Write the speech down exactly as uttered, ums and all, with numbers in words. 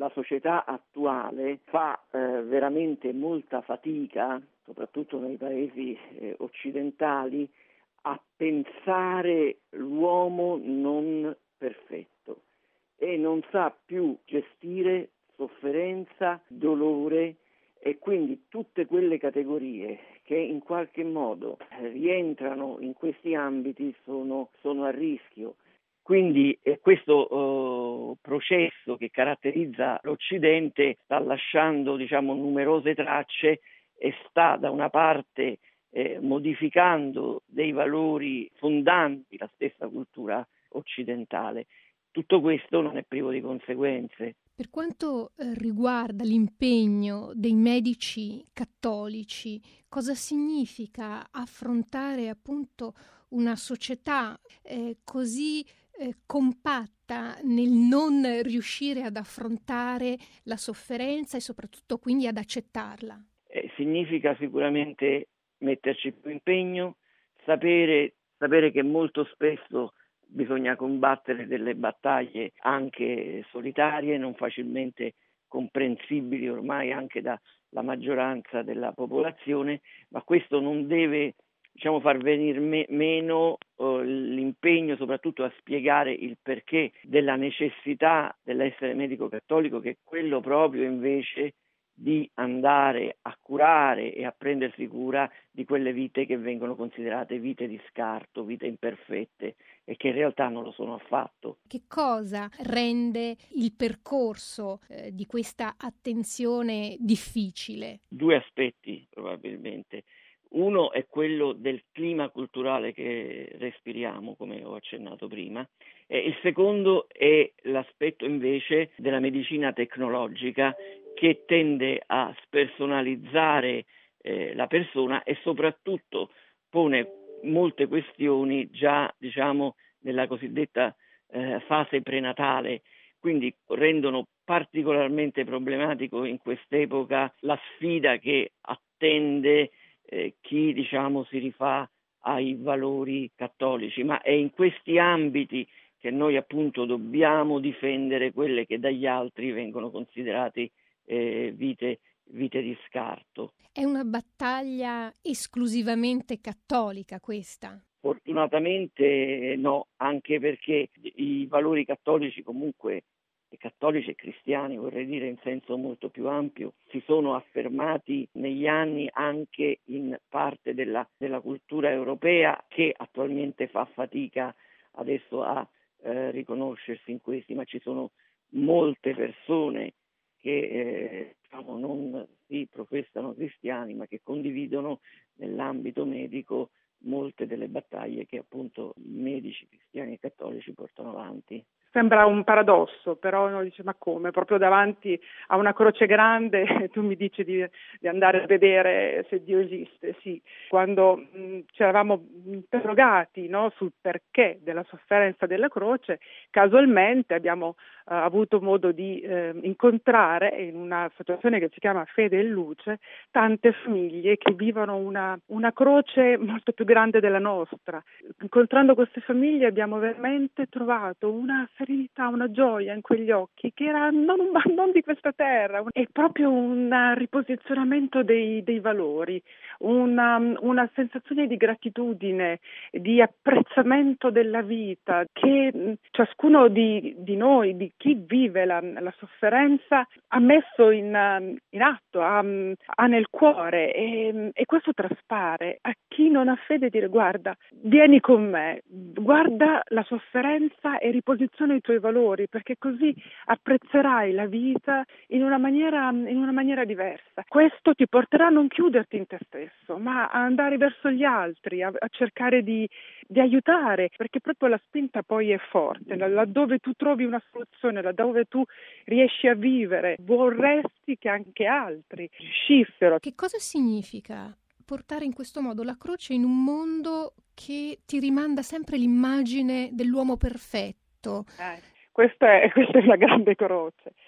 la società attuale fa eh, veramente molta fatica, soprattutto nei paesi eh, occidentali, a pensare l'uomo non perfetto e non sa più gestire sofferenza, dolore e quindi tutte quelle categorie che in qualche modo rientrano in questi ambiti sono, sono a rischio. Quindi eh, questo eh, processo che caratterizza l'Occidente sta lasciando, diciamo, numerose tracce e sta da una parte eh, modificando dei valori fondanti la stessa cultura occidentale. Tutto questo non è privo di conseguenze. Per quanto eh, riguarda l'impegno dei medici cattolici, cosa significa affrontare appunto una società eh, così eh, compatta nel non riuscire ad affrontare la sofferenza e soprattutto quindi ad accettarla? Eh, significa sicuramente metterci più impegno, sapere, sapere che molto spesso bisogna combattere delle battaglie anche solitarie, non facilmente comprensibili ormai anche dalla maggioranza della popolazione, ma questo non deve, diciamo, far venire me- meno eh, l'impegno soprattutto a spiegare il perché della necessità dell'essere medico cattolico, che è quello proprio invece di andare a curare e a prendersi cura di quelle vite che vengono considerate vite di scarto, vite imperfette e che in realtà non lo sono affatto. Che cosa rende il percorso eh, di questa attenzione difficile? Due aspetti probabilmente. Uno è quello del clima culturale che respiriamo, come ho accennato prima, e il secondo è l'aspetto invece della medicina tecnologica che tende a spersonalizzare eh, la persona e soprattutto pone molte questioni già, diciamo, nella cosiddetta eh, fase prenatale, quindi rendono particolarmente problematico in quest'epoca la sfida che attende eh, chi, diciamo, si rifà ai valori cattolici, ma è in questi ambiti che noi appunto dobbiamo difendere quelle che dagli altri vengono considerate eh, vite, vite di scarto. È una battaglia esclusivamente cattolica questa? Fortunatamente no, anche perché i valori cattolici comunque, cattolici e cristiani vorrei dire in senso molto più ampio, si sono affermati negli anni anche in parte della, della cultura europea che attualmente fa fatica adesso a eh, riconoscersi in questi, ma ci sono molte persone che eh, diciamo, non si professano cristiani ma che condividono nell'ambito medico molte delle battaglie che appunto medici cristiani e cattolici portano avanti. Sembra un paradosso, però uno dice ma come? Proprio davanti a una croce grande tu mi dici di, di andare a vedere se Dio esiste. Sì, quando mh, ci eravamo interrogati, no, sul perché della sofferenza della croce, casualmente abbiamo eh, avuto modo di eh, incontrare in una situazione che si chiama Fede e Luce tante famiglie che vivono una, una croce molto più grande della nostra. Incontrando queste famiglie abbiamo veramente trovato una serenità, una gioia in quegli occhi che era non, non di questa terra, è proprio un riposizionamento dei, dei valori, una, una sensazione di gratitudine, di apprezzamento della vita che ciascuno di, di noi, di chi vive la, la sofferenza ha messo in, in atto, ha, ha nel cuore e, e questo traspare a chi non ha fede. Dire guarda, vieni con me, guarda la sofferenza e riposiziona i tuoi valori, perché così apprezzerai la vita in una maniera in una maniera diversa. Questo ti porterà a non chiuderti in te stesso, ma a andare verso gli altri, a, a cercare di, di aiutare, perché proprio la spinta poi è forte, laddove tu trovi una soluzione, laddove tu riesci a vivere, vorresti che anche altri riuscissero. Che cosa significa portare in questo modo la croce in un mondo che ti rimanda sempre l'immagine dell'uomo perfetto? Eh, questa, è, questa è la grande croce.